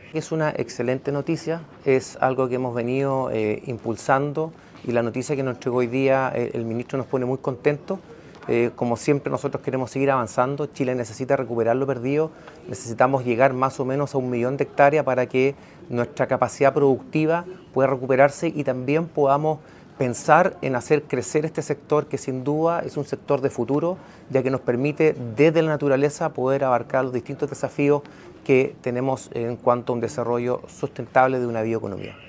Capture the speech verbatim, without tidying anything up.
Es una excelente noticia, es algo que hemos venido eh, impulsando y la noticia que nos entregó hoy día eh, el ministro nos pone muy contentos. Eh, como siempre nosotros queremos seguir avanzando, Chile necesita recuperar lo perdido, necesitamos llegar más o menos a un millón de hectáreas para que nuestra capacidad productiva pueda recuperarse y también podamos pensar en hacer crecer este sector que sin duda es un sector de futuro, ya que nos permite desde la naturaleza poder abarcar los distintos desafíos que tenemos en cuanto a un desarrollo sustentable de una bioeconomía.